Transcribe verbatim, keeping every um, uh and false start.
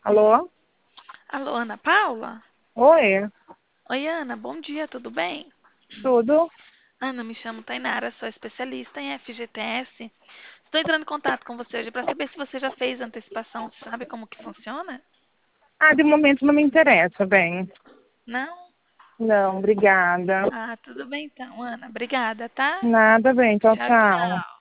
Alô? Alô, Ana Paula? Oi, Oi, Ana, bom dia, tudo bem? tudo? Ana, me chamo Tainara, sou especialista em F G T S. Estou entrando em contato com você hoje para saber se você já fez antecipação, sabe como que funciona? Ah, de momento não me interessa, bem. Não? Não, obrigada. Ah, tudo bem então, Ana. Obrigada, tá? Nada bem, tchau, Tchau, tchau. tchau.